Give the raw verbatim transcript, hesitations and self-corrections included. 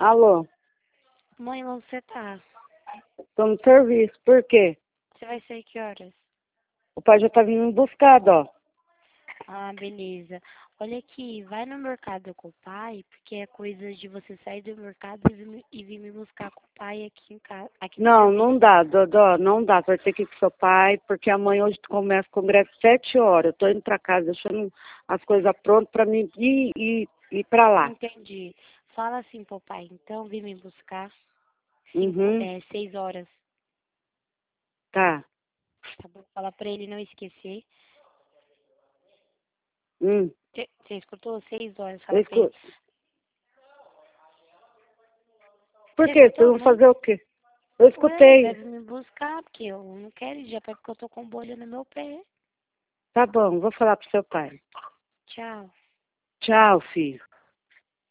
Alô, Mãe, onde você tá? tô no serviço. Por quê? Você vai sair que horas? O pai já tá vindo me buscar, ó. Ah, beleza. Olha aqui, vai no mercado com o pai, porque é coisa de você sair do mercado e vir, me- e vir me buscar com o pai aqui em casa, aqui no Não, serviço. não dá, Dodó, não dá. Vai ter que ir com seu pai, porque amanhã hoje começa o congresso às sete horas. Eu tô indo pra casa, deixando as coisas prontas pra mim ir e ir pra lá. Entendi. Fala assim pro pai, então, vim me buscar cinco, Uhum, é, seis horas, tá. tá bom? Fala pra ele não esquecer. Hum, Você você escutou? Seis horas, eu fala pra ele. escu... Por Você quê? Vocês escutou, vão mãe? fazer o quê? Eu Ué, escutei. deve me buscar, porque eu não quero ir já, porque eu tô com bolha no meu pé. Tá bom, vou falar pro seu pai. Tchau. Tchau, filho.